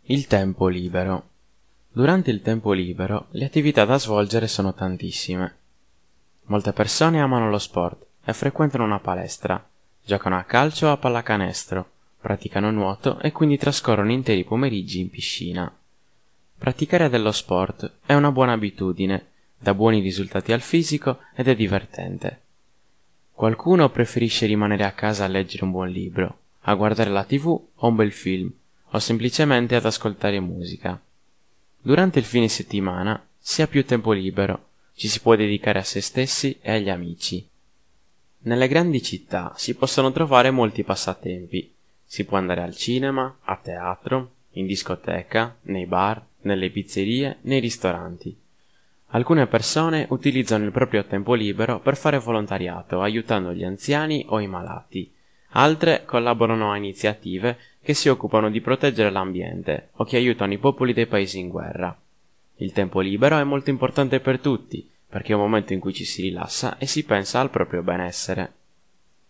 Il tempo libero. Durante il tempo libero le attività da svolgere sono tantissime. Molte persone amano lo sport e frequentano una palestra, giocano a calcio o a pallacanestro, praticano nuoto e quindi trascorrono interi pomeriggi in piscina. Praticare dello sport è una buona abitudine, dà buoni risultati al fisico ed è divertente. Qualcuno preferisce rimanere a casa a leggere un buon libro, a guardare la TV o un bel film, o semplicemente ad ascoltare musica. Durante il fine settimana si ha più tempo libero, ci si può dedicare a se stessi e agli amici. Nelle grandi città si possono trovare molti passatempi. Si può andare al cinema, a teatro, in discoteca, nei bar, nelle pizzerie, nei ristoranti. Alcune persone utilizzano il proprio tempo libero per fare volontariato, aiutando gli anziani o i malati. Altre collaborano a iniziative che si occupano di proteggere l'ambiente o che aiutano i popoli dei paesi in guerra. Il tempo libero è molto importante per tutti, perché è un momento in cui ci si rilassa e si pensa al proprio benessere.